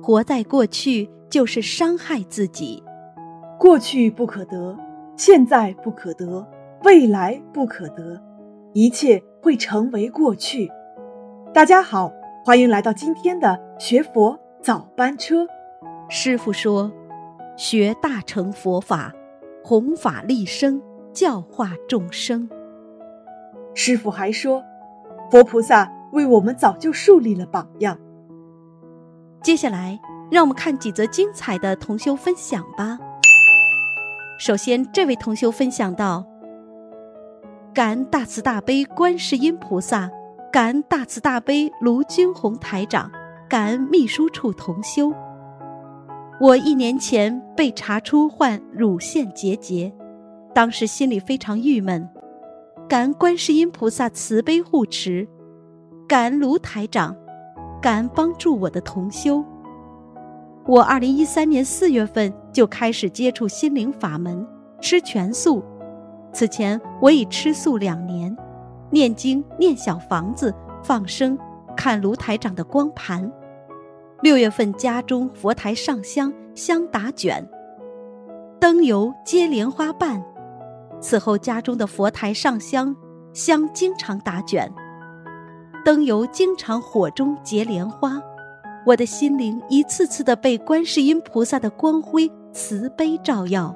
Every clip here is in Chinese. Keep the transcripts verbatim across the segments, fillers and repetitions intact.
活在过去就是伤害自己。 过去不可得，现在不可得，未来不可得，一切会成为过去。大家好，欢迎来到今天的学佛早班车。 师父说，学大乘佛法，弘法利生，教化众生。 师父还说，佛菩萨为我们早就树立了榜样。 接下来让我们看几则精彩的同修分享吧。首先，这位同修分享到，感恩大慈大悲观世音菩萨，感恩大慈大悲卢军宏台长，感恩秘书处同修。我一年前被查出患乳腺结节，当时心里非常郁闷，感恩观世音菩萨慈悲护持，感恩卢台长，感恩帮助我的同修。我二零一三年四月份就开始接触心灵法门，吃全素。此前我已吃素两年，念经、念小房子、放生，看卢台长的光盘。六月份家中佛台上香，香打卷，灯油接莲花瓣。此后家中的佛台上香，香经常打卷，灯油经常火中结莲花。我的心灵一次次地被观世音菩萨的光辉慈悲照耀。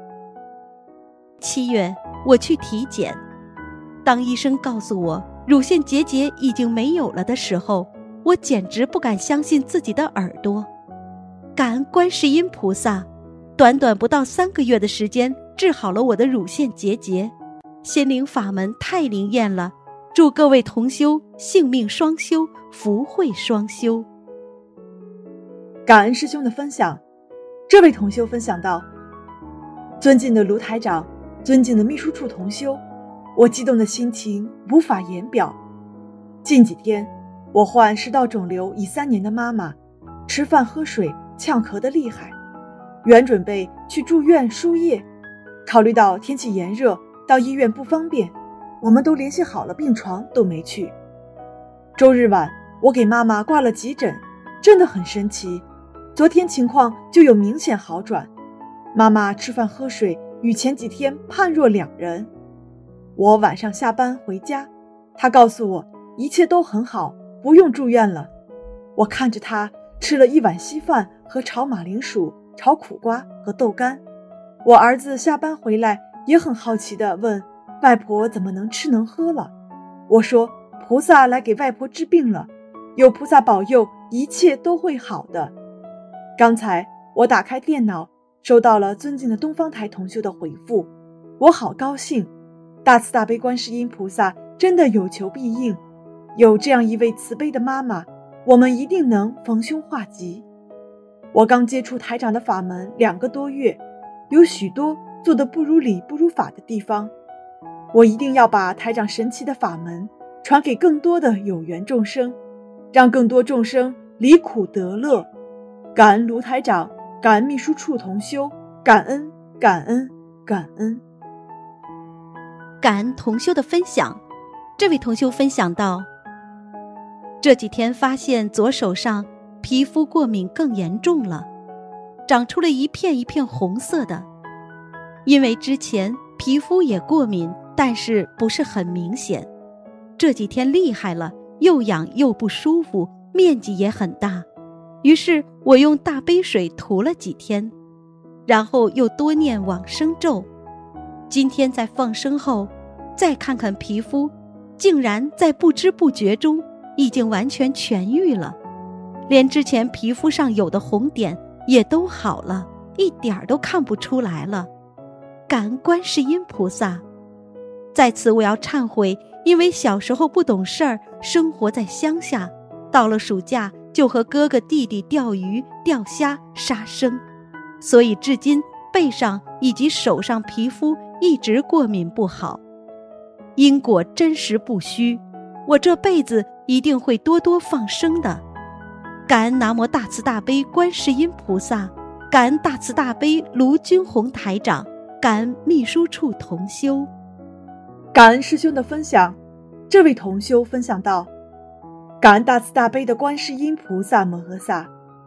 七月我去体检，当医生告诉我乳腺结节已经没有了的时候，我简直不敢相信自己的耳朵。感恩观世音菩萨，短短不到三个月的时间治好了我的乳腺结节。心灵法门太灵验了，祝各位同修性命双修，福慧双修。 感恩师兄的分享。这位同修分享到，尊敬的卢台长，尊敬的秘书处同修，我激动的心情无法言表。近几天我患食道肿瘤已三年的妈妈，吃饭喝水呛咳得厉害，原准备去住院输液，考虑到天气炎热，到医院不方便，我们都联系好了病床都没去。周日晚我给妈妈挂了急诊，真的很神奇，昨天情况就有明显好转，妈妈吃饭喝水与前几天判若两人。我晚上下班回家，她告诉我一切都很好，不用住院了。我看着她吃了一碗稀饭和炒马铃薯、炒苦瓜和豆干。我儿子下班回来也很好奇地问，外婆怎么能吃能喝了？我说，菩萨来给外婆治病了，有菩萨保佑，一切都会好的。刚才我打开电脑，收到了尊敬的东方台同修的回复，我好高兴，大慈大悲观世音菩萨真的有求必应，有这样一位慈悲的妈妈，我们一定能逢凶化吉。我刚接触台长的法门两个多月，有许多做得不如理不如法的地方，我一定要把台长神奇的法门传给更多的有缘众生，让更多众生离苦得乐。感恩卢台长，感恩秘书处同修，感恩感恩感恩。 感恩同修的分享。这位同修分享到，这几天发现左手上皮肤过敏更严重了，长出了一片一片红色的。因为之前皮肤也过敏，但是不是很明显，这几天厉害了，又痒又不舒服，面积也很大。于是我用大杯水涂了几天，然后又多念往生咒。今天在放生后再看看皮肤，竟然在不知不觉中已经完全痊愈了，连之前皮肤上有的红点也都好了，一点儿都看不出来了。感恩观世音菩萨。在此我要忏悔，因为小时候不懂事儿，生活在乡下，到了暑假就和哥哥弟弟钓鱼、钓虾、杀生，所以至今背上以及手上皮肤一直过敏不好。因果真实不虚，我这辈子一定会多多放生的。感恩南无大慈大悲观世音菩萨，感恩大慈大悲卢军宏台长，感恩秘书处同修。 感恩师兄的分享。这位同修分享到，感恩大慈大悲的观世音菩萨摩诃萨，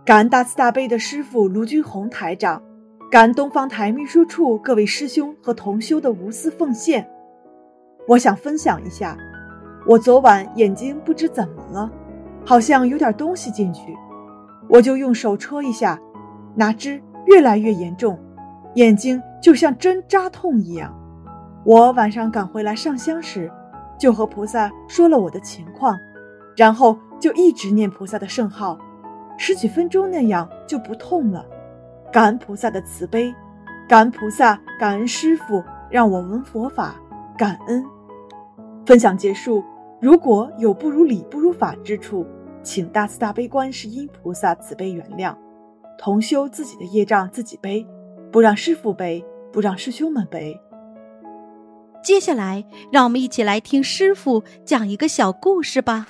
感恩大慈大悲的师父卢军宏台长，感恩东方台秘书处各位师兄和同修的无私奉献。我想分享一下，我昨晚眼睛不知怎么了，好像有点东西进去，我就用手戳一下，哪知越来越严重，眼睛就像针扎痛一样。我晚上赶回来上香时，就和菩萨说了我的情况，然后就一直念菩萨的圣号，十几分钟那样就不痛了。感恩菩萨的慈悲，感恩菩萨，感恩师父让我闻佛法，感恩。分享结束，如果有不如理不如法之处，请大慈大悲观世音菩萨慈悲原谅。同修自己的业障自己背，不让师父背，不让师兄们背。 接下来让我们一起来听师父讲一个小故事吧。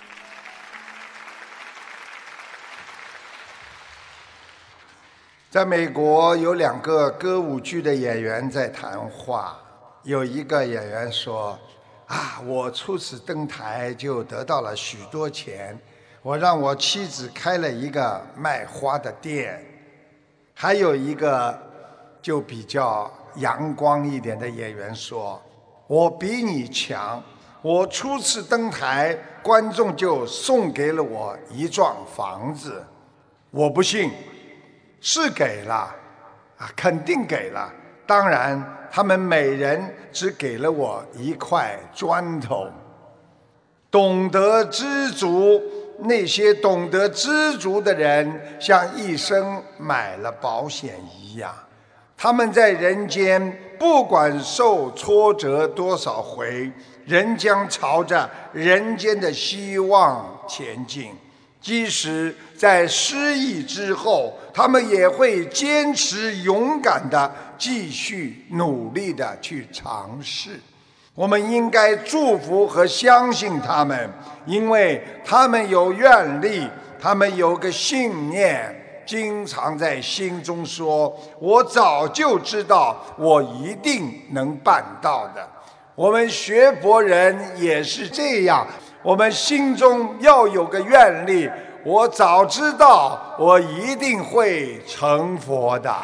在美国有两个歌舞剧的演员在谈话，有一个演员说啊，我初次登台就得到了许多钱，我让我妻子开了一个卖花的店。还有一个就比较阳光一点的演员说，我比你强，我初次登台，观众就送给了我一幢房子。我不信，是给了啊，肯定给了，当然他们每人只给了我一块砖头。懂得知足，那些懂得知足的人像一生买了保险一样，他们在人间不管受挫折多少回，仍将朝着人间的希望前进。即使在失意之后，他们也会坚持勇敢地继续努力地去尝试。我们应该祝福和相信他们，因为他们有愿力，他们有个信念，经常在心中说，我早就知道我一定能办到的。我们学佛人也是这样，我们心中要有个愿力，我早知道我一定会成佛的。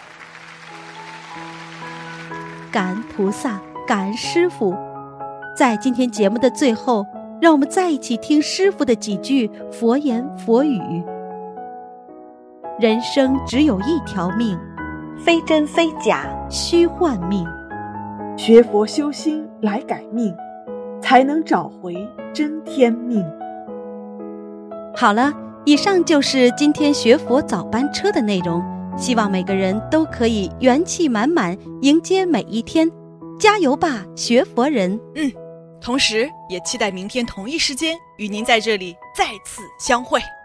感恩菩萨，感恩师父。在今天节目的最后，让我们再一起听师父的几句佛言佛语。人生只有一条命，非真非假，虚幻命。 学佛修心来改命，才能找回真天命。 好了，以上就是今天学佛早班车的内容，希望每个人都可以元气满满迎接每一天，加油吧，学佛人！ 嗯，同时也期待明天同一时间与您在这里再次相会。